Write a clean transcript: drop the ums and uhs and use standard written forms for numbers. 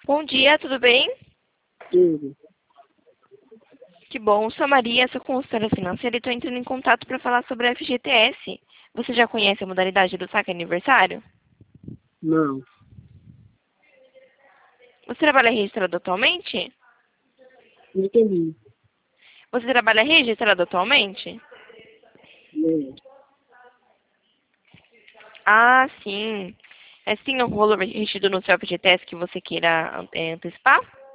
Bom dia, tudo bem? Tudo. Que bom, sou a Maria, sou consultora financeira e estou entrando em contato para falar sobre a FGTS. Você já conhece a modalidade do saque aniversário? Não. Você trabalha registrado atualmente? Entendi. Você trabalha registrado atualmente? Não. Ah, sim. É sim um rolo retido no seu FGTS que você queira antecipar?